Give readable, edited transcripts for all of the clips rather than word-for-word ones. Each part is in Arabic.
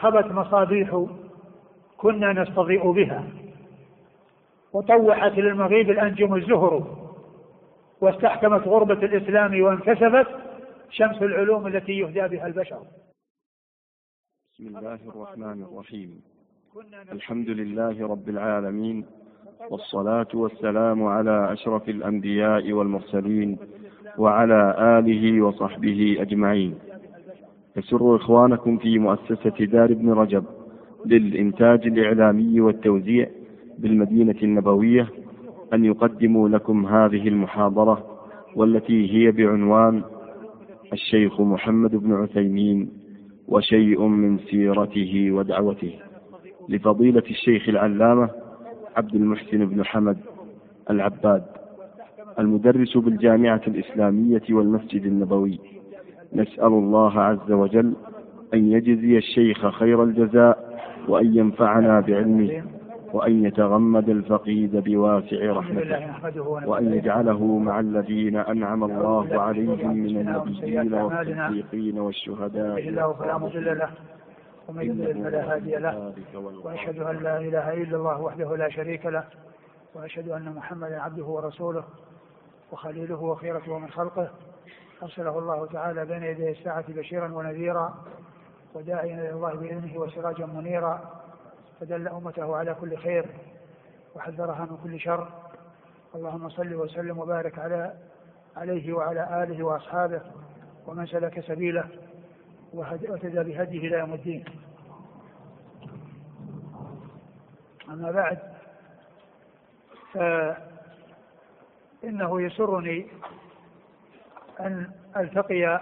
خبت مصابيح كنا نستضيء بها، وطوحت للمغيب الأنجم الزهر، واستحكمت غربة الإسلام وانكسفت شمس العلوم التي يهدى بها البشر. بسم الله الرحمن الرحيم. الحمد لله رب العالمين، والصلاة والسلام على أشرف الأنبياء والمرسلين وعلى آله وصحبه أجمعين. يسر إخوانكم في مؤسسة دار ابن رجب للإنتاج الإعلامي والتوزيع بالمدينة النبوية أن يقدموا لكم هذه المحاضرة، والتي هي بعنوان الشيخ محمد بن عثيمين وشيء من سيرته ودعوته، لفضيلة الشيخ العلامة عبد المحسن بن حمد العباد، المدرس بالجامعة الإسلامية والمسجد النبوي. نسأل الله عز وجل أن يجزي الشيخ خير الجزاء، وأن ينفعنا بعلمه، وأن يتغمد الفقيد بواسع رحمته، وأن يجعله مع الذين أنعم الله عليهم من النبيين والصديقين والشهداء. فلا مضل له ومن يضلل فلا هادي له، وأشهد أن لا إله إلا الله وحده لا شريك له، وأشهد أن محمدا عبده ورسوله وخليله وخيرته من خلقه، أرسله الله تعالى بين يدي الساعة بشيرا ونذيرا وداعيا إلى الله بإذنه وسراجا منيرا، فدل أمته على كل خير وحذرها من كل شر. اللهم صل وسلم وبارك عليه وعلى آله وأصحابه ومن سلك سبيله واهتدى بهديه إلى يوم الدين. أما بعد، فإنه يسرني أن ألتقي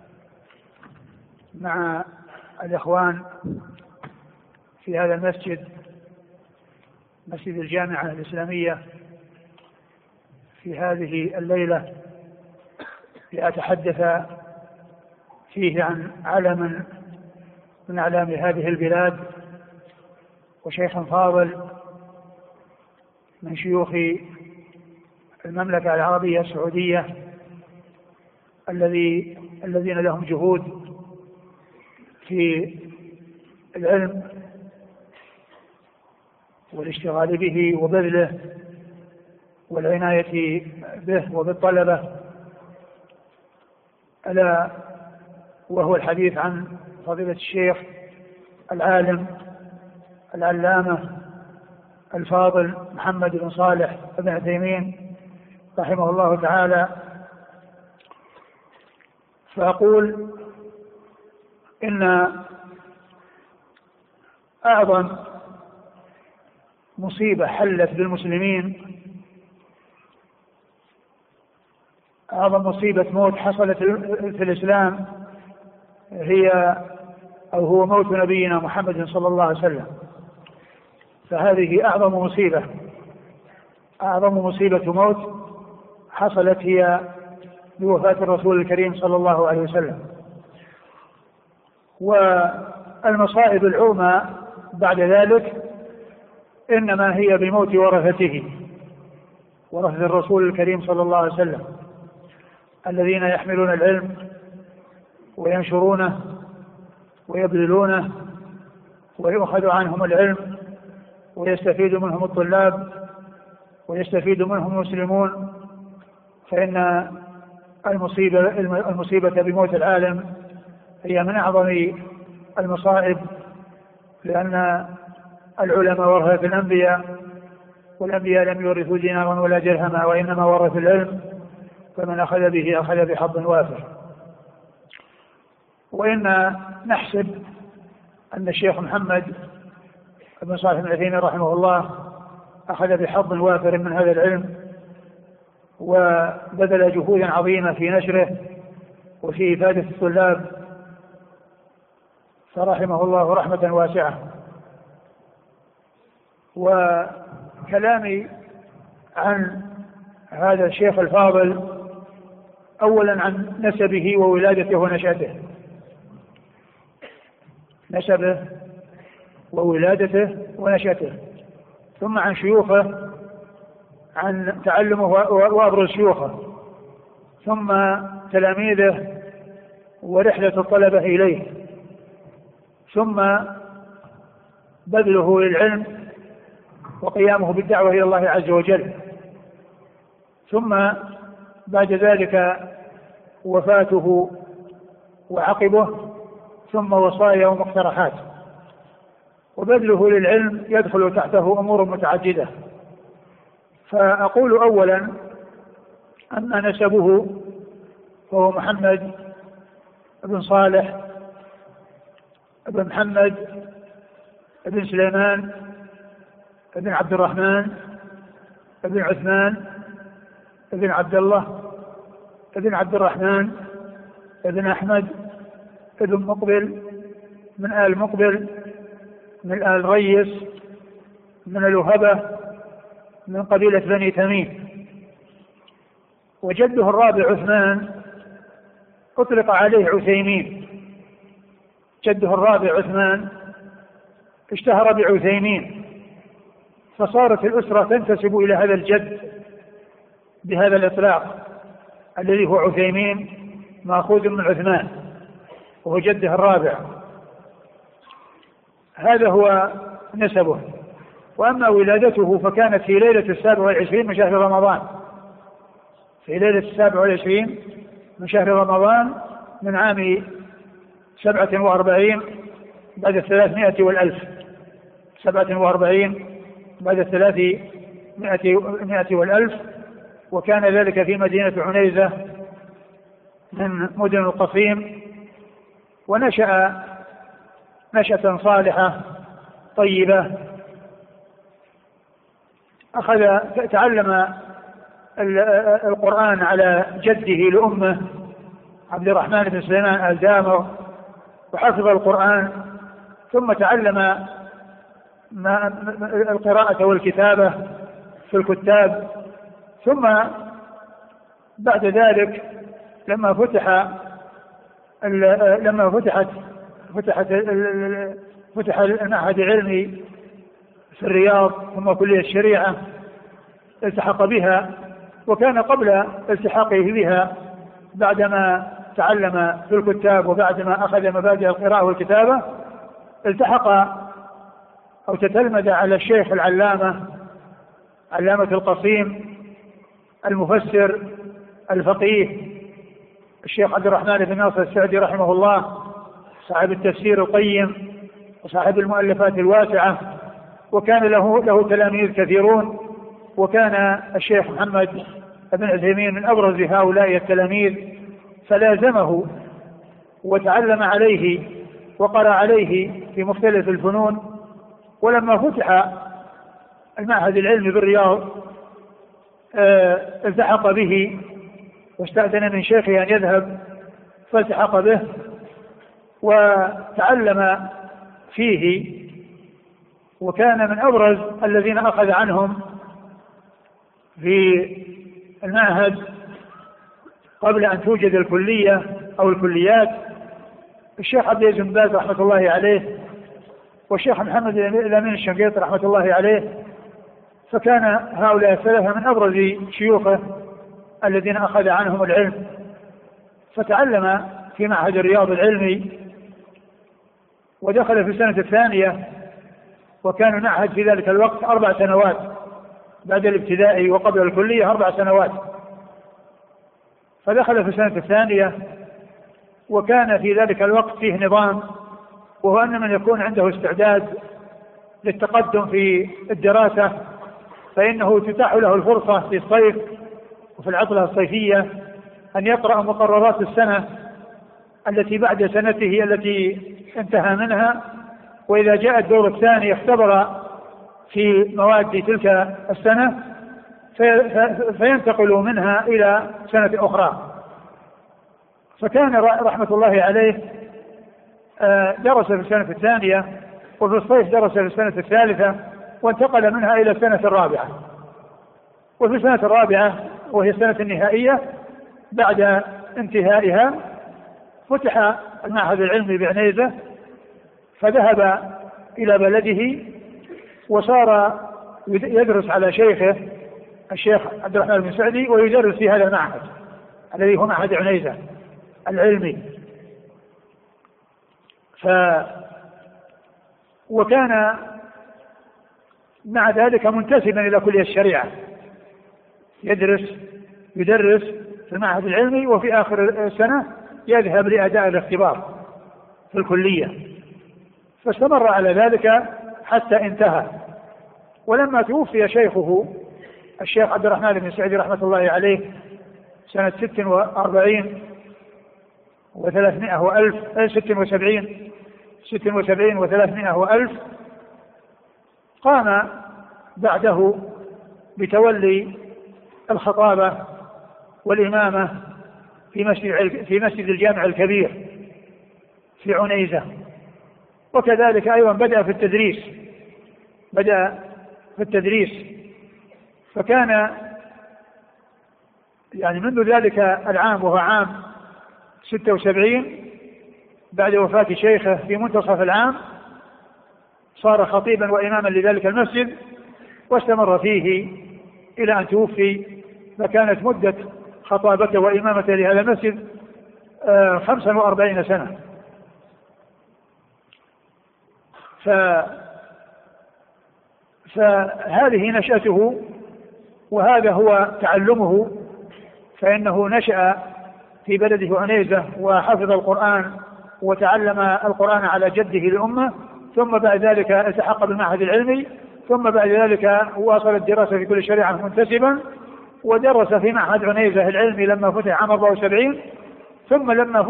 مع الإخوان في هذا المسجد، مسجد الجامعة الإسلامية، في هذه الليلة لأتحدث فيه عن علم من أعلام هذه البلاد، وشيخ فاضل من شيوخ المملكة العربية السعودية الذين لهم جهود في العلم والاشتغال به وبذله والعناية به وبالطلبة، ألا وهو الحديث عن فضيلة الشيخ العالم العلامة الفاضل محمد بن صالح بن عثيمين رحمه الله تعالى. فأقول إن أعظم مصيبة حلت بالمسلمين، أعظم مصيبة موت حصلت في الإسلام هو موت نبينا محمد صلى الله عليه وسلم. فهذه أعظم مصيبة موت حصلت هي بوفاة الرسول الكريم صلى الله عليه وسلم. والمصائب العظمى بعد ذلك إنما هي بموت ورثة الرسول الكريم صلى الله عليه وسلم، الذين يحملون العلم وينشرونه ويبذلونه ويؤخذ عنهم العلم ويستفيد منهم الطلاب ويستفيد منهم المسلمون. فإن المصيبة بموت العالم هي من أعظم المصائب، لأن العلماء ورثة الأنبياء، والأنبياء لم يورثوا دينارا ولا درهما، وإنما ورثوا العلم، فمن أخذ به أخذ بحظ وافر. وإن نحسب أن الشيخ محمد بن صالح بن عثيمين رحمه الله أخذ بحظ وافر من هذا العلم، وبذل جهودا عظيمة في نشره وفي إفادة الطلاب، فرحمه الله رحمة واسعة. وكلامي عن هذا الشيخ الفاضل أولا عن نسبه وولادته ونشأته، نسبه وولادته ونشأته، ثم عن شيوخه، عن تعلمه وأبرز شيوخه، ثم تلاميذه ورحلة الطلبة إليه، ثم بذله للعلم وقيامه بالدعوة إلى الله عز وجل، ثم بعد ذلك وفاته وعقبه، ثم وصايا ومقترحات. وبذله للعلم يدخل تحته أمور متعددة. فأقول أولا أما نسبه فهو محمد بن صالح بن محمد بن سليمان بن عبد الرحمن بن عثمان بن عبد الله بن عبد الرحمن بن أحمد بن مقبل من آل مقبل من آل ريس من الوهبة من قبيلة بني تميم. وجده الرابع عثمان أطلق عليه عثيمين، جده الرابع عثمان اشتهر بعثيمين، فصارت الأسرة تنتسب إلى هذا الجد بهذا الإطلاق الذي هو عثيمين مأخوذ من عثمان وهو جده الرابع. هذا هو نسبه. وأما ولادته فكانت في ليلة 27 من شهر رمضان، في ليلة 27 من شهر رمضان من عام 47 بعد 300 والألف، 47 بعد 300 والألف. وكان ذلك في مدينة عنيزة من مدن القصيم. ونشأ نشأة صالحة طيبة، تعلم القرآن على جده لأمه عبد الرحمن بن سليمان الدامر، وحفظ القرآن، ثم تعلم القراءة والكتابة في الكتاب. ثم بعد ذلك لما فتح المعهد العلمي في الرياض ثم كلية الشريعة التحق بها. وكان قبل التحاقه بها بعدما تعلم في الكتاب وبعدما أخذ مبادئ القراءة والكتابة التحق أو تتلمذ على الشيخ العلامة علامة القصيم المفسر الفقيه الشيخ عبد الرحمن بن ناصر السعدي رحمه الله، صاحب التفسير القيم وصاحب المؤلفات الواسعة، وكان له تلاميذ كثيرون. وكان الشيخ محمد بن عثيمين من أبرز هؤلاء التلاميذ، فلازمه وتعلم عليه وقرأ عليه في مختلف الفنون. ولما فتح المعهد العلمي بالرياض التحق به واستأذن من شيخه أن يذهب فالتحق به وتعلم فيه. وكان من أبرز الذين أخذ عنهم في المعهد قبل أن توجد الكلية أو الكليات الشيخ عبد العزيز بن باز رحمة الله عليه والشيخ محمد الأمين الشنقيطي رحمة الله عليه. فكان هؤلاء الثلاثة من أبرز شيوخه الذين أخذ عنهم العلم. فتعلم في معهد الرياض العلمي ودخل في السنة الثانية، وكان المعهد في ذلك الوقت 4 سنوات بعد الابتدائي وقبل الكلية 4 سنوات. فدخل في السنة الثانية، وكان في ذلك الوقت فيه نظام، وهو أن من يكون عنده استعداد للتقدم في الدراسة فإنه تتاح له الفرصة في الصيف وفي العطلة الصيفية أن يقرأ مقررات السنة التي بعد سنته التي انتهى منها، وإذا جاء الدور الثاني اختبر في مواد تلك السنة فينتقل منها إلى سنة أخرى. فكان رحمة الله عليه درس في السنة الثانية، وفي الصيف درس في السنة الثالثة، وانتقل منها إلى السنة الرابعة. وفي السنة الرابعة وهي السنة النهائية بعد انتهائها فتح المعهد العلمي بعنيزة، فذهب إلى بلده وصار يدرس على شيخه الشيخ عبد الرحمن بن سعدي، ويدرس في هذا المعهد الذي هو معهد عنيزة العلمي. وكان مع ذلك منتسبا إلى كلية الشريعة، يدرس في المعهد العلمي، وفي آخر السنة يذهب لأداء الاختبار في الكلية، فاستمر على ذلك حتى انتهى. ولما توفي شيخه الشيخ عبد الرحمن بن سعدي رحمة الله عليه سنة 46 و300 وألف، قام بعده بتولي الخطابة والإمامة في مسجد الجامع الكبير في عنيزة، وكذلك أيضا بدأ في التدريس، فكان يعني منذ ذلك العام، وهو عام 76 بعد وفاة شيخه في منتصف العام، صار خطيبا وإماما لذلك المسجد، واستمر فيه إلى أن توفي، فكانت مدة خطابته وإمامته لهذا المسجد 45 سنة. فهذه نشأته وهذا هو تعلمه، فإنه نشأ في بلده عنيزة وحفظ القرآن وتعلم القرآن على جده لأمه، ثم بعد ذلك التحق بالمعهد العلمي، ثم بعد ذلك واصل الدراسة في كل الشريعة منتسبا، ودرس في معهد عنيزة العلمي لما فتح عام 74، ثم لما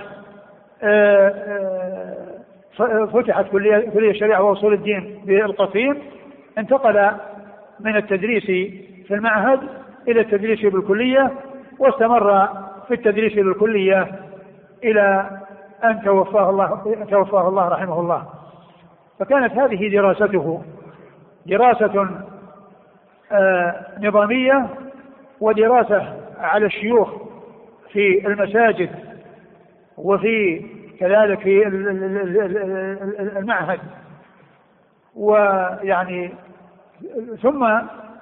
فتحت كلية الشريعة وأصول الدين بالقصيم، انتقل من التدريس في المعهد إلى التدريس بالكلية، واستمر في التدريس بالكلية إلى أن توفاه الله رحمه الله. فكانت هذه دراسته دراسة نظامية، ودراسة على الشيوخ في المساجد، وفي كذلك في المعهد، ويعني ثم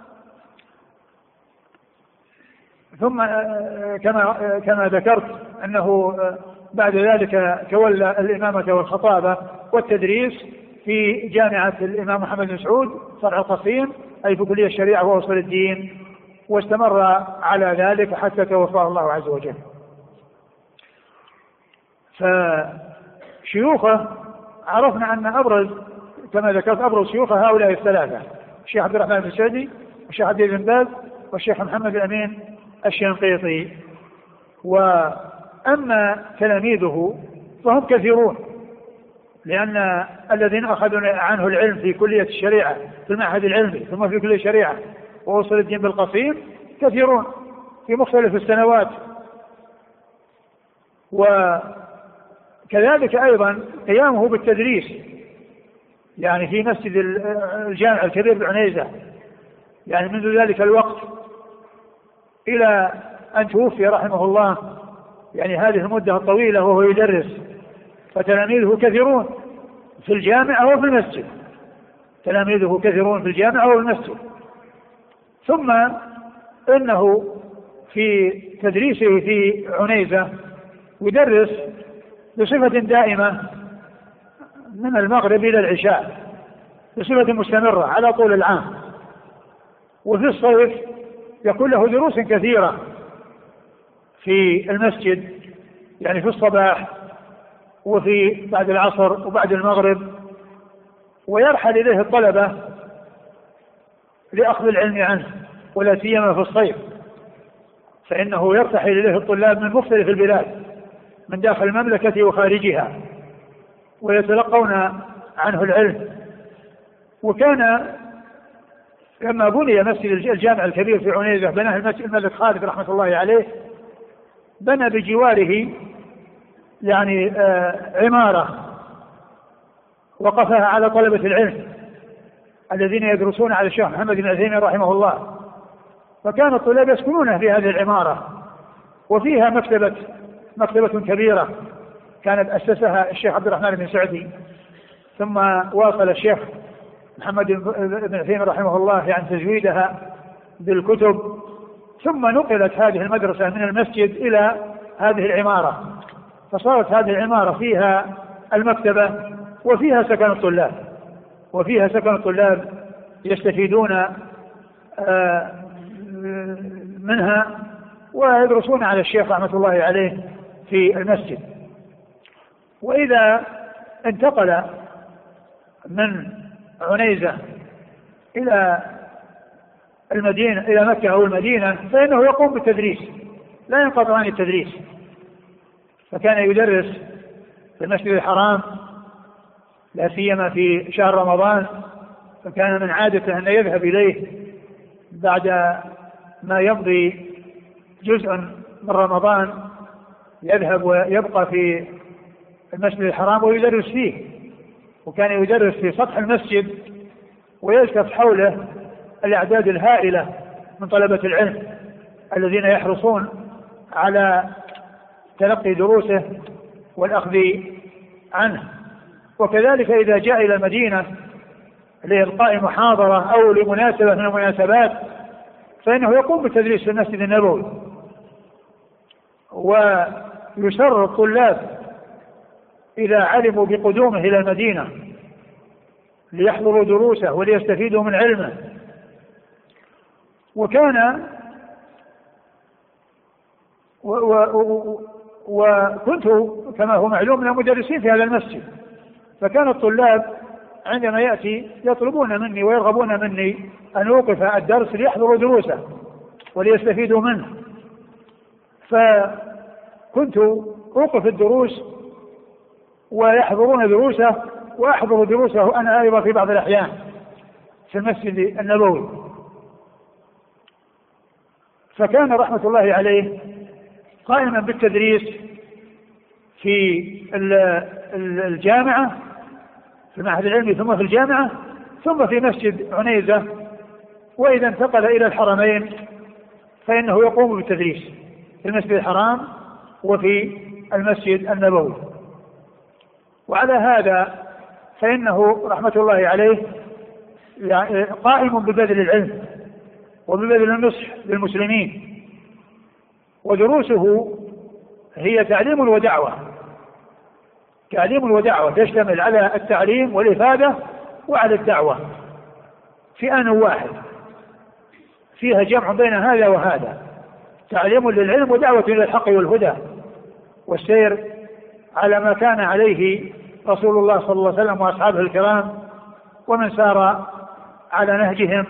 كما ذكرت أنه بعد ذلك تولى الإمامة والخطابة والتدريس في جامعة الإمام محمد بن سعود فرع القصيم، أي في كلية الشريعة وأصول الدين، واستمر على ذلك حتى توفاه الله عز وجل. فشيوخه عرفنا أن كما ذكرت أبرز شيوخه هؤلاء الثلاثة: الشيخ عبد الرحمن بن سعدي، والشيخ عبد بن باز، والشيخ محمد الأمين الشنقيطي. وأما تلاميذه فهم كثيرون، لأن الذين أخذوا عنه العلم في كلية الشريعة في المعهد العلمي ثم في كلية الشريعة وأصول الدين بالقصيم كثيرون في مختلف السنوات. وكذلك أيضا قيامه بالتدريس يعني في مسجد الجامع الكبير بعنيزة، يعني منذ ذلك الوقت إلى أن توفي رحمه الله، يعني هذه المدة الطويلة وهو يدرس، فتلاميذه كثيرون في الجامعة وفي المسجد، تلاميذه كثيرون في الجامعة وفي المسجد. ثم إنه في تدريسه في عنيزة يدرس بصفة دائمة من المغرب إلى العشاء، بصفة مستمرة على طول العام. وفي الصيف يكون له دروس كثيرة في المسجد، يعني في الصباح وفي بعد العصر وبعد المغرب، ويرحل إليه الطلبة لأخذ العلم عنه، ولا سيما في الصيف، فإنه يرتحل إليه الطلاب من مختلف البلاد من داخل المملكة وخارجها، ويتلقون عنه العلم. وكان لما بني مسجد الجامع الكبير في عنيزة بناه الملك خالد رحمة الله عليه، بنى بجواره يعني عمارة وقفها على طلبة العلم الذين يدرسون على الشيخ محمد بن عثيمين رحمه الله، فكان الطلاب يسكنون في هذه العمارة، وفيها مكتبة كبيرة كانت أسسها الشيخ عبد الرحمن بن سعدي، ثم واصل الشيخ محمد بن عثيمين رحمه الله يعني تزويدها بالكتب، ثم نقلت هذه المدرسة من المسجد إلى هذه العمارة، فصارت هذه العمارة فيها المكتبة وفيها سكن الطلاب يستفيدون منها ويدرسون على الشيخ رحمة الله عليه في المسجد. وإذا انتقل من عنيزة إلى المدينة إلى مكة أو المدينة فإنه يقوم بالتدريس، لا ينقطع عن التدريس. فكان يدرس في المسجد الحرام لا سيما في شهر رمضان، فكان من عادته أن يذهب إليه بعد ما يمضي جزء من رمضان، يذهب ويبقى في المسجد الحرام ويدرس فيه. وكان يدرس في سطح المسجد ويلتف حوله الأعداد الهائلة من طلبة العلم الذين يحرصون على تلقي دروسه والأخذ عنه. وكذلك إذا جاء إلى المدينة لإلقاء محاضرة أو لمناسبة من المناسبات فإنه يقوم بالتدريس في المسجد النبوي. ويسر الطلاب إذا علموا بقدومه إلى المدينة ليحضروا دروسه وليستفيدوا من علمه. وكان وكنت كما هو معلوم من المدرسين في هذا المسجد، فكان الطلاب عندما يأتي يطلبون مني ويرغبون مني أن أوقف الدرس ليحضروا دروسه وليستفيدوا منه، فكنت أوقف الدروس ويحضرون دروسه وأحضر دروسه أنا أيضا في بعض الأحيان في المسجد النبوي. فكان رحمة الله عليه قائما بالتدريس في الجامعة في المعهد العلمي ثم في الجامعة ثم في مسجد عنيزة. وإذا انتقل إلى الحرمين فإنه يقوم بالتدريس في المسجد الحرام وفي المسجد النبوي. وعلى هذا فإنه رحمة الله عليه قائم ببذل العلم وببذل النصح للمسلمين. ودروسه هي تعليم ودعوة، تعليم ودعوة تشتمل على التعليم والإفادة وعلى الدعوة في آن واحد، فيها جمع بين هذا وهذا، تعليم للعلم ودعوة للحق والهدى والسير على ما كان عليه رسول الله صلى الله عليه وسلم وأصحابه الكرام ومن سار على نهجهم.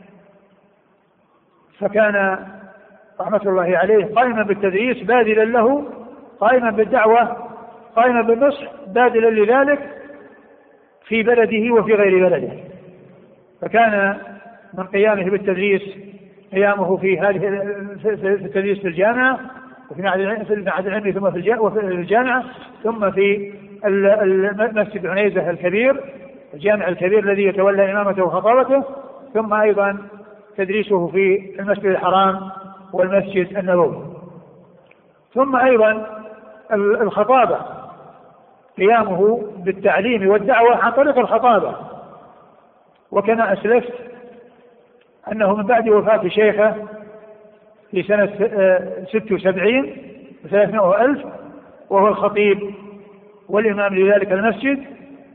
فكان رحمة الله عليه قائما بالتدريس باذلا له، قائما بالدعوة، قائما بالنصح باذلا لذلك في بلده وفي غير بلده. فكان من قيامه بالتدريس قيامه في التدريس في الجامعة وفي معهد العلمي ثم في الجامعة ثم في المسجد عنيزة الكبير الجامع الكبير الذي يتولى إمامته وخطابته، ثم أيضا تدريسه في المسجد الحرام والمسجد النبوي. ثم أيضا الخطابة قيامه بالتعليم والدعوة عن طريق الخطابة. وكما أسلفت أنه من بعد وفاة شيخه في سنة 76 و300,000 وهو الخطيب والإمام لذلك المسجد،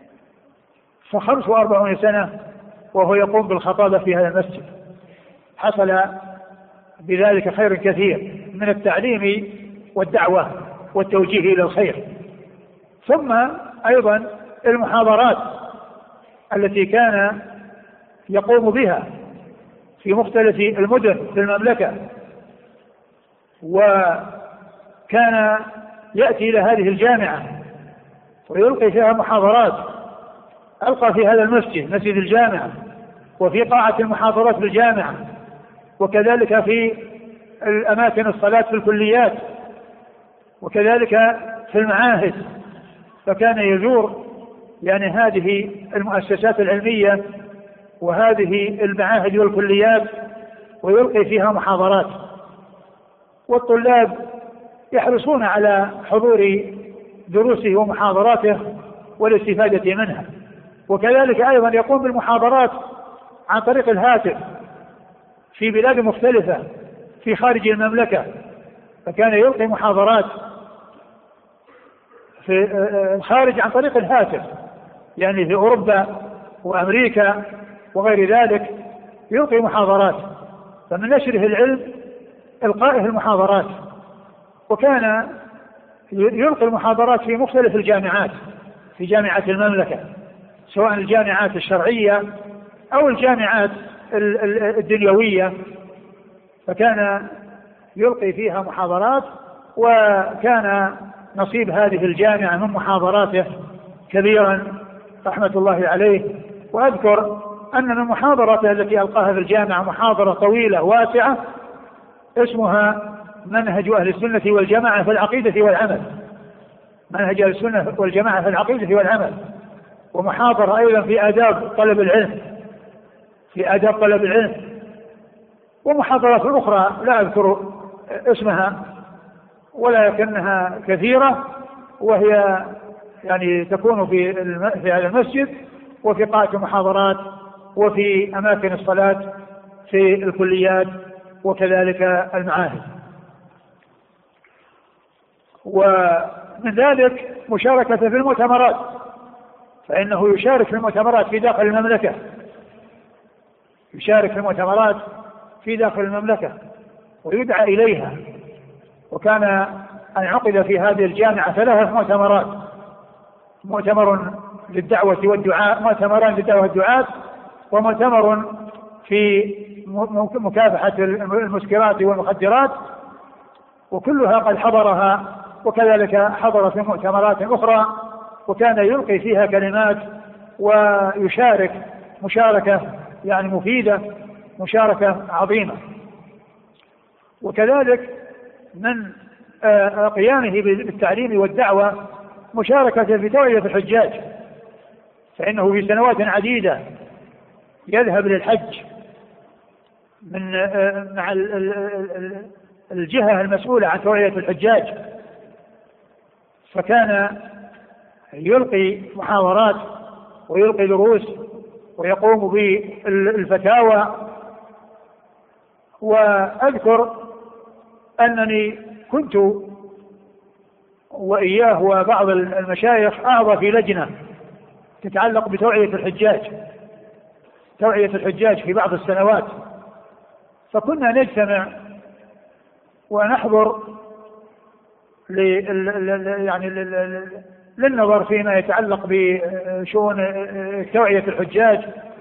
ف45 سنة وهو يقوم بالخطابة في هذا المسجد. حصل بذلك خير كثير من التعليم والدعوة والتوجيه إلى الخير. ثم أيضا المحاضرات التي كان يقوم بها في مختلف المدن في المملكة، وكان يأتي إلى هذه الجامعة ويلقي فيها محاضرات. ألقى في هذا المسجد مسجد الجامعة وفي قاعة المحاضرات بالجامعة، وكذلك في الأماكن الصلاة في الكليات، وكذلك في المعاهد. فكان يزور يعني هذه المؤسسات العلمية وهذه المعاهد والكليات ويلقي فيها محاضرات، والطلاب يحرصون على حضور دروسه ومحاضراته والاستفادة منها. وكذلك أيضا يقوم بالمحاضرات عن طريق الهاتف في بلاد مختلفة في خارج المملكة. فكان يلقي محاضرات في الخارج عن طريق الهاتف، يعني في أوروبا وأمريكا وغير ذلك يلقي محاضرات، فمن نشره العلم إلقائه المحاضرات. وكان يلقي المحاضرات في مختلف الجامعات، في جامعة المملكة، سواء الجامعات الشرعية أو الجامعات الدنيوية، فكان يلقي فيها محاضرات، وكان نصيب هذه الجامعة من محاضراته كبيرا رحمة الله عليه. وأذكر أن من محاضرته التي ألقاها في الجامعة محاضرة طويلة واسعة اسمها منهج أهل السنة والجماعة في العقيدة والعمل، منهج أهل السنة والجماعة في العقيدة والعمل، ومحاضرة أيضا في آداب طلب العلم، في آداب طلب العلم، ومحاضرات أخرى لا أذكر اسمها ولكنها كثيرة، وهي يعني تكون في هذا المسجد وفي قاعة المحاضرات وفي أماكن الصلاة في الكليات وكذلك المعاهد. ومن ذلك مشاركة في المؤتمرات، فإنه يشارك في المؤتمرات في داخل المملكة، يشارك في المؤتمرات في داخل المملكة ويدعى إليها. وكان أن عقد في هذه الجامعة 3 مؤتمرات، مؤتمر للدعوة والدعاء، مؤتمران للدعوة والدعاء، ومؤتمر في مكافحة المسكرات والمخدرات، وكلها قد حضرها، وكذلك حضر في مؤتمرات أخرى، وكان يلقي فيها كلمات ويشارك مشاركة يعني مفيدة، مشاركة عظيمة. وكذلك من قيامه بالتعليم والدعوة مشاركة في توعية الحجاج، فإنه في سنوات عديدة يذهب للحج مع الجهة المسؤولة عن توعية الحجاج، فكان يلقي محاضرات ويلقي دروس ويقوم بالفتاوى. وأذكر أنني كنت وإياه وبعض المشايخ أعضى في لجنة تتعلق بتوعية الحجاج، توعية الحجاج في بعض السنوات، فكنا نجتمع ونحضر يعني للنظر فيما يتعلق بشؤون توعية الحجاج.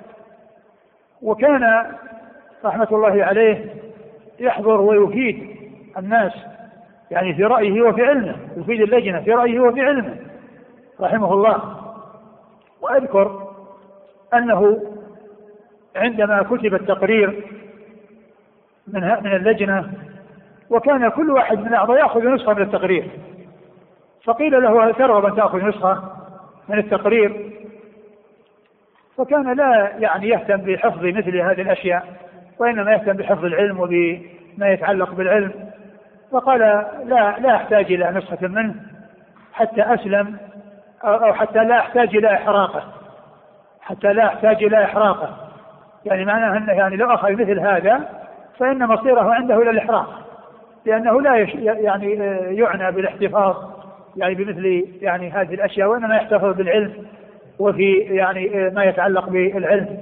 وكان رحمة الله عليه يحضر ويفيد الناس يعني في رأيه وفي علمه، يفيد اللجنة في رأيه وفي علمه رحمه الله. وأذكر أنه عندما كتب التقرير من اللجنة، وكان كل واحد من الأعضاء يأخذ نسخة من التقرير، فقيل له هل ترغب أن تأخذ نسخة من التقرير؟ فكان لا يعني يهتم بحفظ مثل هذه الأشياء، وإنما يهتم بحفظ العلم وبما يتعلق بالعلم، فقال لا أحتاج إلى نسخة منه حتى أسلم، أو حتى لا أحتاج إلى إحراقه، حتى لا أحتاج إلى إحراقه، يعني معناه أنه يعني لو أخذ مثل هذا فإن مصيره عنده إلى الإحراق، لأنه لا يعني يعنى بالاحتفاظ يعني بمثل يعني هذه الأشياء، وإنما يحتفظ بالعلم وفي يعني ما يتعلق بالعلم.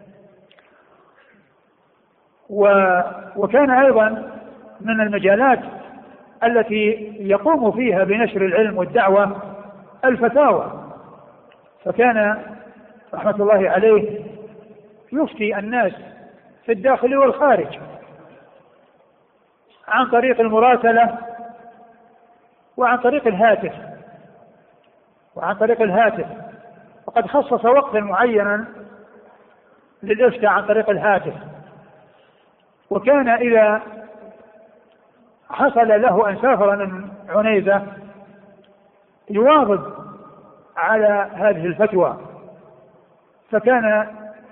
وكان أيضا من المجالات التي يقوم فيها بنشر العلم والدعوة الفتاوى، فكان رحمة الله عليه يفتي الناس في الداخل والخارج عن طريق المراسلة وعن طريق الهاتف، وقد خصص وقتا معينا للإفتاء عن طريق الهاتف. وكان إذا حصل له أن سافر من عنيزة يواظب على هذه الفتوى، فكان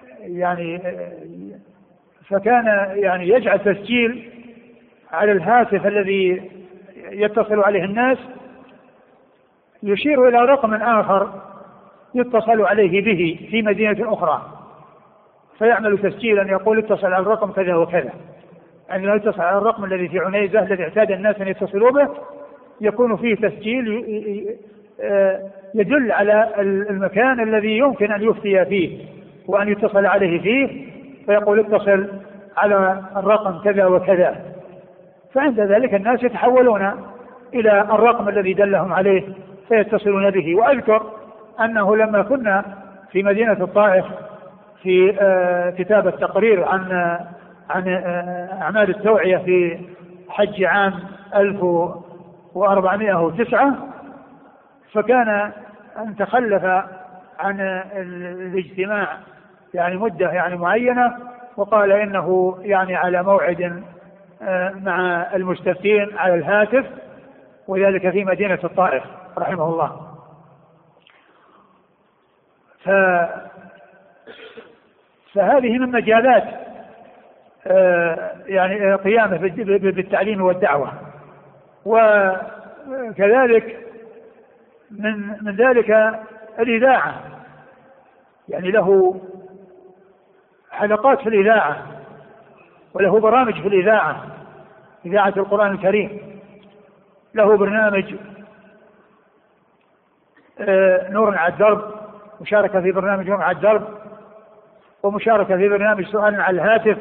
يعني يجعل تسجيل على الهاتف الذي يتصل عليه الناس، يشير إلى رقم آخر يتصل عليه به في مدينة أخرى، فيعمل تسجيلا يقول اتصل على الرقم كذا وكذا. عندما يتصل على الرقم الذي في عنيزة الذي اعتاد الناس أن يتصلوا به، يكون فيه تسجيل يدل على المكان الذي يمكن أن يفتي فيه، وأن يتصل عليه فيه فيقول اتصل على الرقم كذا وكذا. فعند ذلك الناس يتحولون إلى الرقم الذي دلهم عليه فيتصلون به. وأذكر أنه لما كنا في مدينة الطائف في كتاب التقرير عن أعمال التوعية في حج عام 1409، فكان أن تخلف عن الاجتماع يعني مدة يعني معينة، وقال إنه يعني على موعد مع المستفتين على الهاتف، وذلك في مدينة الطائف رحمه الله. فهذه من مجالات يعني قيامه بالتعليم والدعوة. وكذلك من ذلك الإذاعة، يعني له حلقات في الإذاعة وله برامج في الإذاعة، إذاعة القرآن الكريم. له برنامج نور على الدرب، مشاركة في برنامج نور على الدرب، ومشاركة في برنامج سؤال على الهاتف.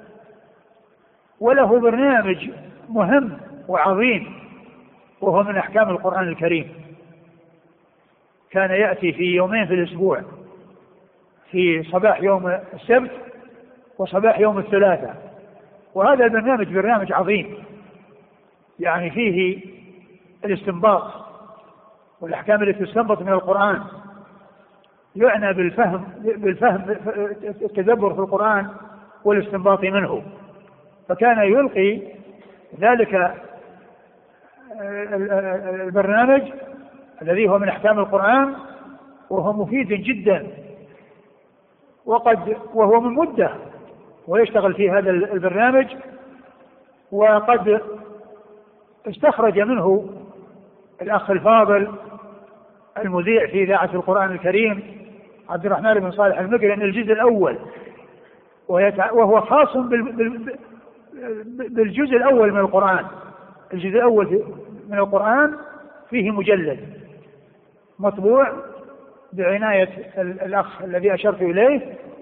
وله برنامج مهم وعظيم وهو من أحكام القرآن الكريم، كان يأتي في يومين في الأسبوع، في صباح يوم السبت وصباح يوم الثلاثاء. وهذا البرنامج برنامج عظيم، يعني فيه الاستنباط والأحكام التي تستنبط من القرآن، يعنى بالفهم التدبر في القرآن والاستنباط منه. فكان يلقي ذلك البرنامج الذي هو من أحكام القرآن، وهو مفيد جدا، وهو من مدة ويشتغل في هذا البرنامج، وقد استخرج منه الأخ الفاضل المذيع في إذاعة القرآن الكريم عبد الرحمن بن صالح المقرن الجزء الأول، وهو خاص بالجزء الأول من القرآن. الجزء الأول من القرآن فيه مجلد مطبوع بعناية الأخ الذي أشرت إليه،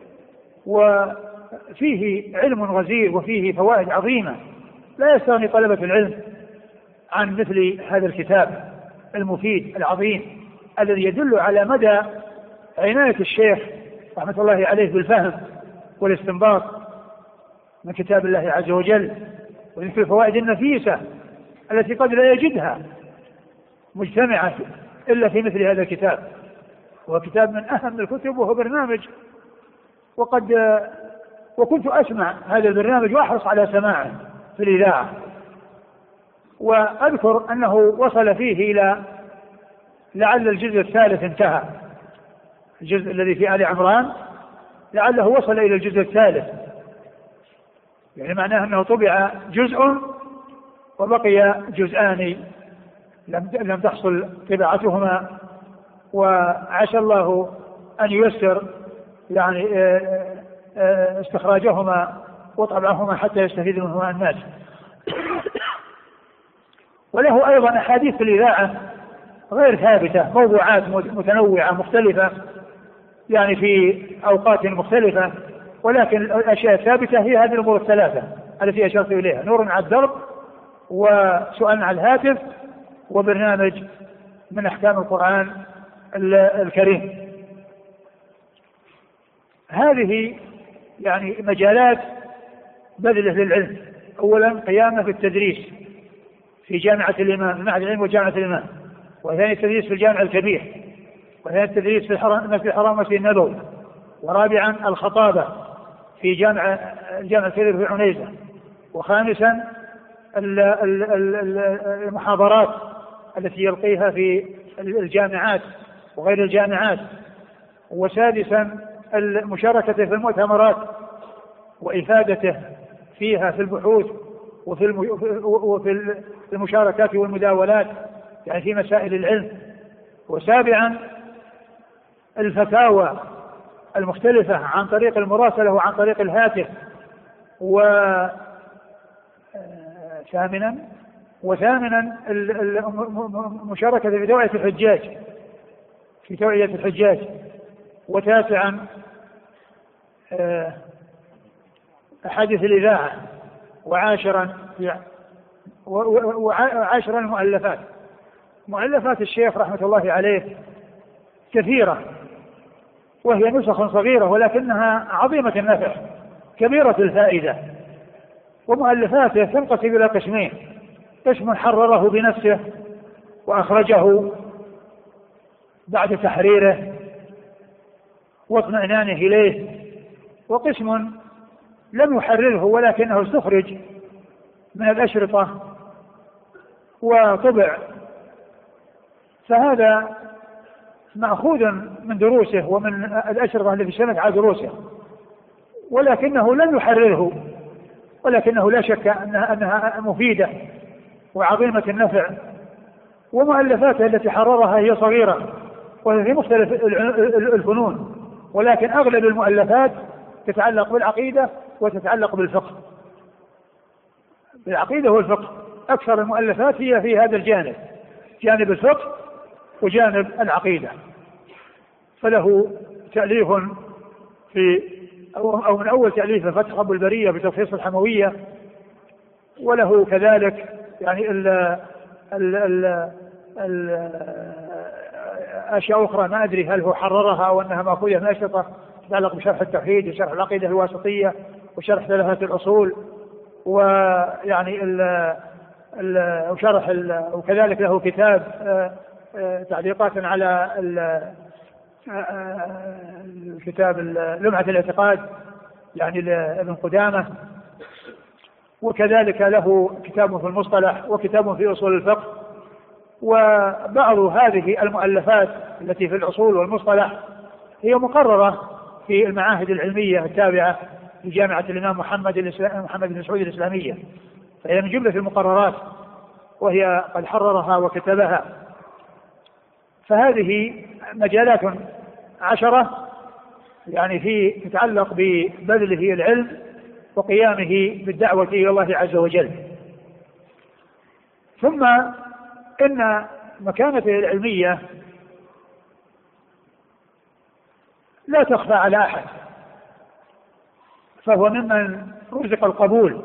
وفيه علم غزير وفيه فوائد عظيمة لا يستغني طلبة العلم عن مثل هذا الكتاب المفيد العظيم الذي يدل على مدى عناية الشيخ رحمة الله عليه بالفهم والاستنباط من كتاب الله عز وجل، وذكر الفوائد النفيسة التي قد لا يجدها مجتمعة إلا في مثل هذا الكتاب. هو كتاب من أهم الكتب، وهو برنامج، وكنت أسمع هذا البرنامج وأحرص على سماعه في الإذاعة. وأذكر أنه وصل فيه إلى لعل الجزء الثالث انتهى، الجزء الذي في آل عمران لعله وصل إلى الجزء الثالث، يعني معناه أنه طبع جزء وبقي جزءان لم تحصل طباعتهما، وعسى الله أن ييسر يعني استخراجهما وطبعهما حتى يستفيد منهما الناس. وله أيضا أحاديث في الإذاعة غير ثابتة، موضوعات متنوعة مختلفة يعني في أوقات مختلفة، ولكن الأشياء الثابتة هي هذه الأمور الثلاثة التي أشرت إليها: نور على الدرب، وسؤال على الهاتف، وبرنامج من أحكام القرآن الكريم. هذه يعني مجالات بذله للعلم. أولا قيامه في التدريس في جامعة الإمام، معهد العلم وجامعة الإمام، وثاني التدريس في الجامع الكبير، وثالث التدريس في مسجد الحرام ومسجد النبوي، ورابعا الخطابة في الجامع الكبير في عنيزة، وخامسا المحاضرات التي يلقيها في الجامعات وغير الجامعات، وسادسا مشاركته في المؤتمرات وإفادته فيها في البحوث وفي المشاركات والمداولات يعني في مسائل العلم، وسابعا الفتاوى المختلفة عن طريق المراسلة وعن طريق الهاتف، وثامنا المشاركة في توعية الحجاج وتاسعا أحاديث الإذاعة، وعاشرا المؤلفات. مؤلفات الشيخ رحمة الله عليه كثيرة، وهي نسخ صغيرة ولكنها عظيمة النفع كبيرة الفائدة. ومؤلفاته تنقسم إلى قسمين: قسم حرره بنفسه وأخرجه بعد تحريره واطمئنانه إليه، وقسم لم يحرره ولكنه استخرج من الأشرطة وطبع، فهذا مأخوذ من دروسه ومن الأشرطة التي اشتملت على دروسه، ولكنه لم يحرره، ولكنه لا شك أنها مفيدة وعظيمة النفع. ومؤلفاته التي حررها هي صغيرة وهي في مختلف الفنون، ولكن أغلب المؤلفات تتعلق بالعقيدة وتتعلق بالفقه. بالعقيدة والفقه أكثر المؤلفات هي في هذا الجانب، جانب الفقه وجانب العقيدة. فله تأليف في أو من أول تأليف فتح رب البرية بتلخيص الحموية، وله كذلك يعني أشياء أخرى ما أدري هل هو حررها أو أنها مأخوذة من أشرطة تتعلق بشرح التوحيد وشرح العقيدة الواسطية وشرح ثلاثة الأصول، ويعني وشرح وكذلك له كتاب تعليقات على الكتاب لمعة الاعتقاد يعني لابن قدامة، وكذلك له كتاب في المصطلح وكتاب في أصول الفقه. وبعض هذه المؤلفات التي في الأصول والمصطلح هي مقررة في المعاهد العلمية التابعة لجامعة الإمام محمد بن سعود الإسلامية، فهي من جملة المقررات وهي قد حررها وكتبها. فهذه مجالات 10 يعني في تتعلق ببذله العلم وقيامه بالدعوة إلى الله عز وجل. ثم إن مكانته العلمية لا تخفى على أحد، فهو ممن رزق القبول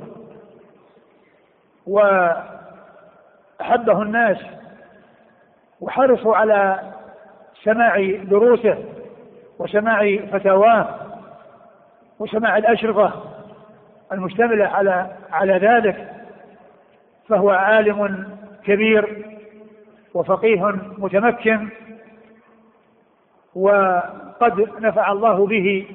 وأحبه الناس وحرصوا على سماع دروسه وسماع فتاواه وسماع الأشرطة المشتملة على ذلك. فهو عالم كبير وفقيه متمكن، وقد نفع الله به،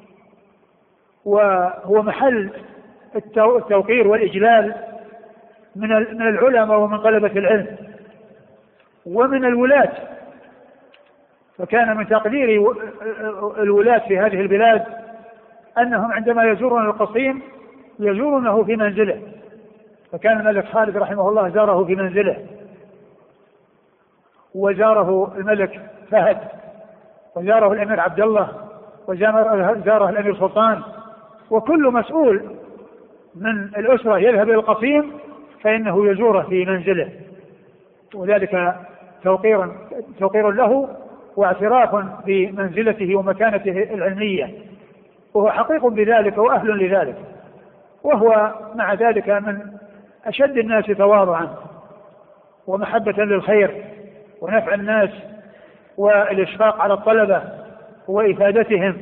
وهو محل التوقير والإجلال من العلماء ومن طلبة العلم ومن الولاة. فكان من تقدير الولاة في هذه البلاد أنهم عندما يزورون القصيم يزورونه في منزله، فكان الملك خالد رحمه الله زاره في منزله، وزاره الملك فهد، وزاره الأمير عبد الله، وزاره الأمير سلطان، وكل مسؤول من الأسرة يذهب إلى القصيم فإنه يزوره في منزله، وذلك توقير له واعتراف بمنزلته ومكانته العلمية، وهو حقيق بذلك وأهل لذلك. وهو مع ذلك من أشد الناس تواضعا ومحبة للخير ونفع الناس والإشفاق على الطلبة وإفادتهم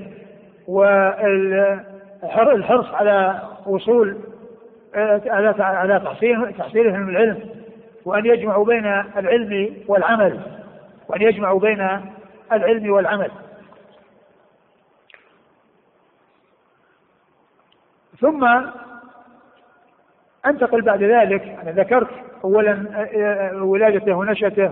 والحرص على وصول على تحصيلهم العلم، وأن يجمعوا بين العلم والعمل ثم أنتقل بعد ذلك. أنا ذكرت أولا ولادته ونشأته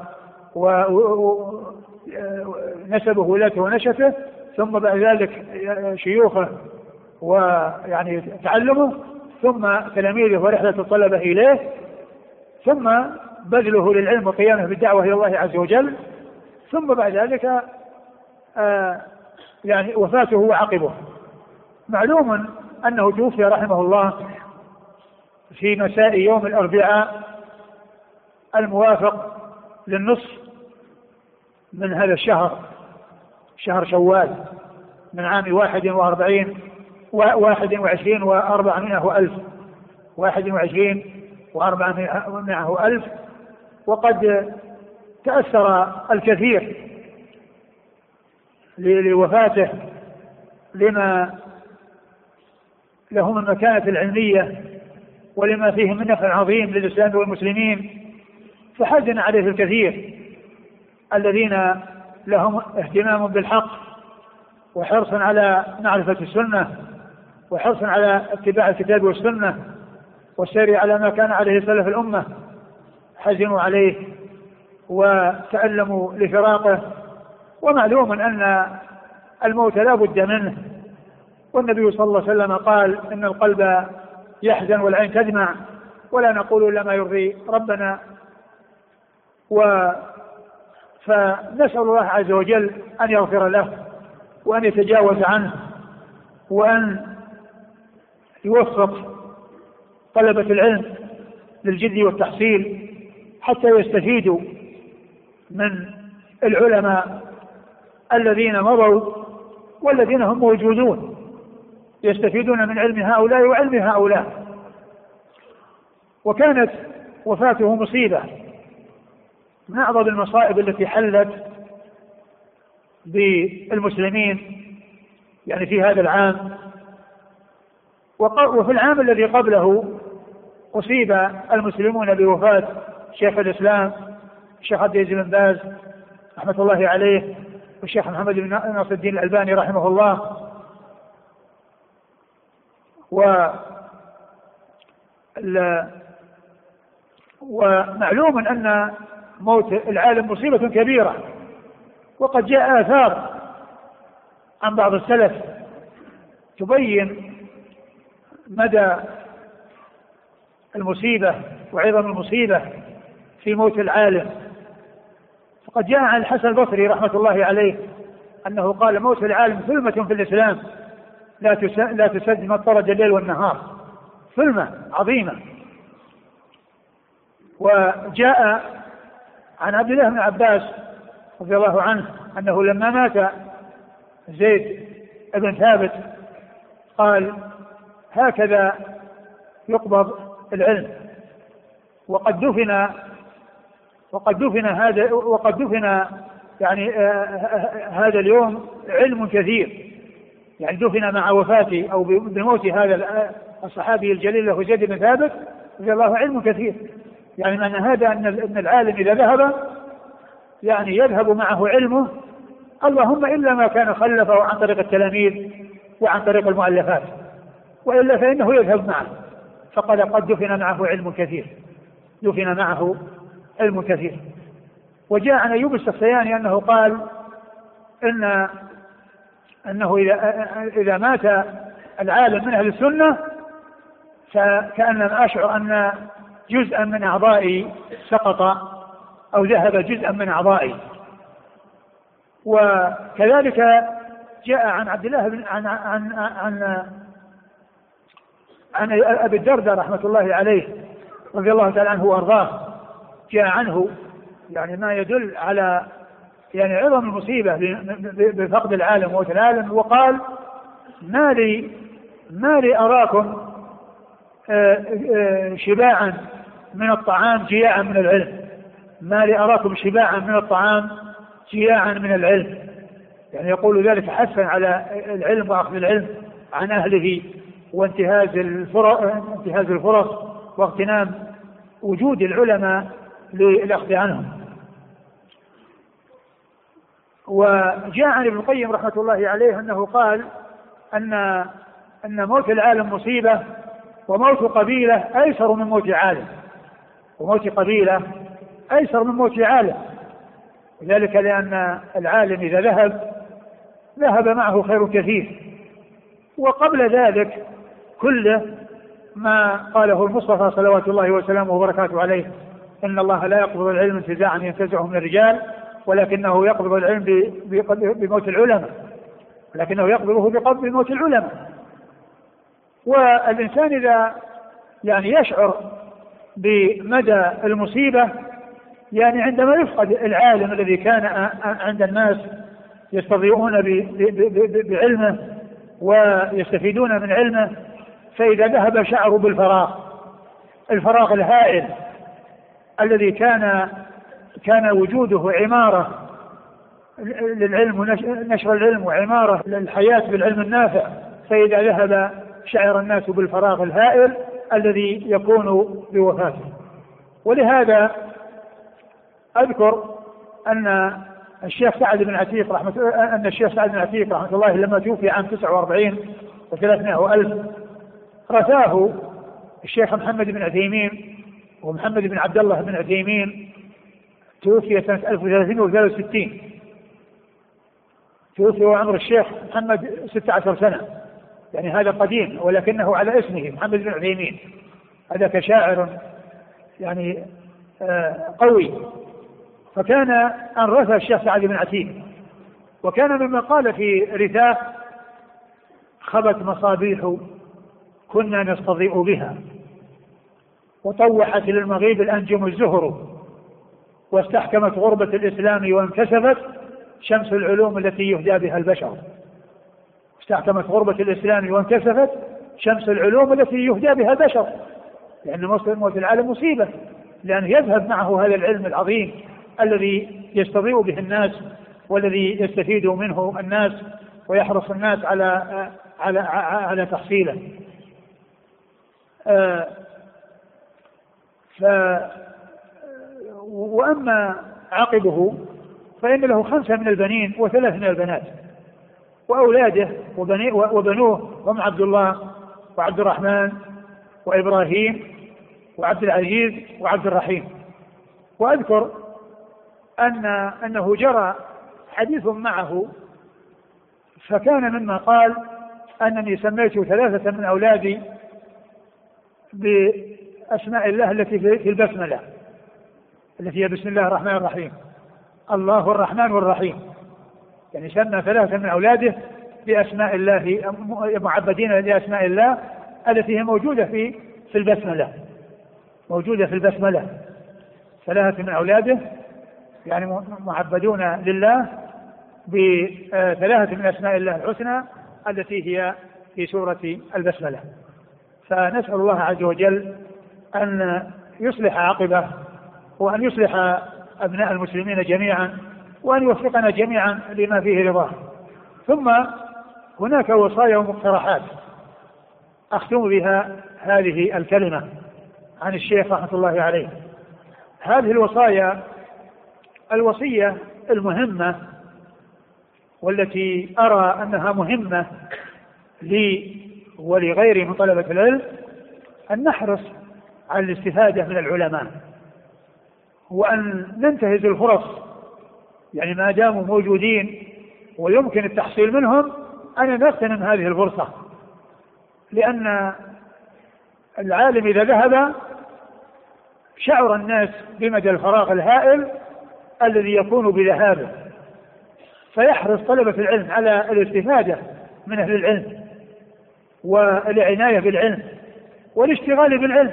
ونسبه ولادته ونشأته، ثم بعد ذلك شيوخه ويعني تعلمه، ثم تلاميذه ورحلة الطلبة إليه، ثم بذله للعلم وقيامه بالدعوة إلى الله عز وجل، ثم بعد ذلك يعني وفاته وعقبه. معلوم أنه توفي رحمه الله في مساء يوم الأربعاء الموافق للنصف من هذا الشهر، شهر شوال، من عام 21 و400 ألف 21 و400 ألف. وقد تأثر الكثير لوفاته لما له من مكانة العلمية ولما فيه من نفع عظيم للإسلام والمسلمين، فحزن عليه الكثير الذين لهم اهتمام بالحق وحرص على معرفة السنة وحرص على اتباع الكتاب والسنة والسير على ما كان عليه سلف الأمة، حزنوا عليه وتألموا لفراقه. ومعلوم أن الموت لا بد منه، والنبي صلى الله عليه وسلم قال إن القلب يحزن والعين تدمع ولا نقول إلا ما يرضي ربنا. فنسأل الله عز وجل أن يغفر له وأن يتجاوز عنه وأن يوفق طلبة العلم للجد والتحصيل حتى يستفيدوا من العلماء الذين مضوا والذين هم موجودون، يستفيدون من علم هؤلاء وعلم هؤلاء. وكانت وفاته مصيبة من أعظم المصائب التي حلت بالمسلمين يعني في هذا العام. وفي العام الذي قبله أصيب المسلمون بوفاة شيخ الإسلام الشيخ عبد العزيز بن باز رحمة الله عليه والشيخ محمد بن ناصر الدين الألباني رحمه الله. ومعلوم أن موت العالم مصيبة كبيرة، وقد جاء آثار عن بعض السلف تبين مدى المصيبة وعظم المصيبة في موت العالم. فقد جاء عن الحسن البصري رحمة الله عليه أنه قال موت العالم ظلمة في الإسلام لا تسد مطرد الليل والنهار، ظلمة عظيمة. وجاء عن عبد الله بن عباس رضي الله عنه أنه لما مات زيد بن ثابت قال هكذا يقبض العلم. وقد دفن يعني هذا اليوم علم كثير، يعني دفن مع وفاته أو بموت هذا الصحابي الجليل له زيد بن ثابت رضي الله علم كثير. يعني معنى هذا أن العالم إذا ذهب يعني يذهب معه علمه، اللهم إلا ما كان خلفه عن طريق التلاميذ وعن طريق المؤلفات، وإلا فإنه يذهب معه. قد دفن معه علم كثير. وجاء عن أيوب السختياني أنه قال أنه إذا مات العالم من أهل السنة فكأنما أشعر أن جزءا من أعضائي سقط أو ذهب جزءا من أعضائي. وكذلك جاء عن عبد الله عن أبي الدرداء رحمة الله عليه رضي الله تعالى عنه وأرضاه، جاء عنه يعني ما يدل على يعني عظم المصيبة بفقد العالم وموت العالم. وقال ما لي أراكم شباعا من الطعام جياعا من العلم، ما لي أراكم شباعا من الطعام جياعا من العلم. يعني يقول ذلك حثا على العلم وأخذ العلم عن أهله وانتهاز الفرص واغتنام وجود العلماء للأخذ عنهم. وجاء عن ابن القيم رحمة الله عليه أنه قال أن موت العالم مصيبة، وموت قبيلة أيسر من موت عالم، وموت قبيلة أيسر من موت عالم. وذلك لأن العالم إذا ذهب معه خير كثير. وقبل ذلك كله ما قاله المصطفى صلوات الله وسلامه وبركاته عليه إن الله لا يقبض العلم انتزاعا ينتزعه من الرجال ولكنه يقبض العلم بموت العلماء، لكنه يقبضه بموت العلماء. والإنسان إذا يعني يشعر بمدى المصيبة يعني عندما يفقد العالم الذي كان عند الناس يستضيئون بعلمه ويستفيدون من علمه، فإذا ذهب شعروا الفراغ الهائل الذي كان وجوده عمارة للعلم ونشر العلم وعمارة للحياة بالعلم النافع، فإذا ذهب شعر الناس بالفراغ الهائل الذي يكون بوفاته. ولهذا أذكر أن الشيخ سعد بن عتيق رحمة الله لما توفي عام 49 و300 ألف رثاه الشيخ محمد بن عثيمين، ومحمد بن عبد الله بن عثيمين توفي سنة 1363، توفي وعمر الشيخ محمد 16 سنة، يعني هذا قديم ولكنه على اسمه محمد بن عثيمين، هذا كشاعر يعني قوي. فكان أن رثى الشيخ سعد بن عتيق، وكان مما قال في رثاه: خبت مصابيح كنا نستضيء بها، وطوحت للمغيب الأنجم الزهر، واستحكمت غربة الإسلام وانكسفت شمس العلوم التي يهدى بها البشر. استحكمت غربة الإسلام وانكسفت شمس العلوم التي يهدى بها البشر، لأن موت العالم مصيبة، لأنه يذهب معه هذا العلم العظيم الذي يستضيء به الناس والذي يستفيد منه الناس ويحرص الناس على تحصيله. وأما عقبه فإن له 5 من البنين و3 من البنات، وأولاده وبنوه هم عبد الله وعبد الرحمن وإبراهيم وعبد العزيز وعبد الرحيم. وأذكر أنه جرى حديث معه، فكان مما قال: أنني سميت 3 من أولادي بأسماء الله التي في البسملة، التي هي بسم الله الرحمن الرحيم، الله الرحمن والرحيم، يعني سمى 3 من أولاده بأسماء الله، معبدين لأسماء الله التي هي موجودة في البسملة، موجودة في البسملة. 3 من أولاده يعني معبدون لله ب3 من أسماء الله الحسنى التي هي في سورة البسملة. فنسأل الله عز وجل أن يصلح عاقبه، وأن يصلح أبناء المسلمين جميعا، وأن يوفقنا جميعا لما فيه رضاه. ثم هناك وصايا ومقترحات أختم بها هذه الكلمة عن الشيخ رحمة الله عليه. هذه الوصية المهمة والتي أرى أنها مهمة لي ولغيري من طلبة العلم، أن نحرص على الاستفادة من العلماء، وأن ننتهز الفرص، يعني ما داموا موجودين ويمكن التحصيل منهم أن نغتنم هذه الفرصة، لأن العالم إذا ذهب شعر الناس بمدى الفراغ الهائل الذي يكون بذهابه، فيحرص طلبة العلم على الاستفادة من أهل العلم والعناية بالعلم والاشتغال بالعلم،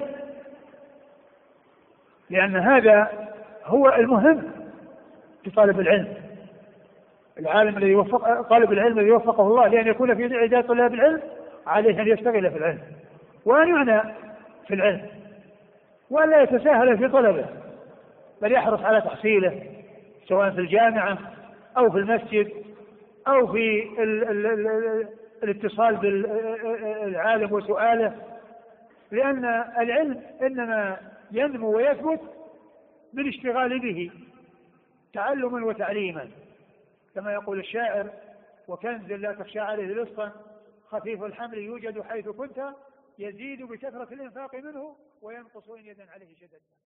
لأن هذا هو المهم لطالب العلم. العالم الذي طالب العلم الذي وفقه الله لأن يكون في عداد طلاب العلم عليه أن يشتغل في العلم وأن يعنى في العلم، وأن لا يتساهل في طلبه، بل يحرص على تحصيله سواء في الجامعة أو في المسجد أو في الاتصال بالعالم وسؤاله، لأن العلم إنما ينمو ويثبت بالاشتغال به تعلما وتعليما، كما يقول الشاعر: وكنز لا تخشى عليه لصا خفيف الحمل يوجد حيث كنت، يزيد بكثرة الإنفاق منه وينقص إن يدا عليه شدد.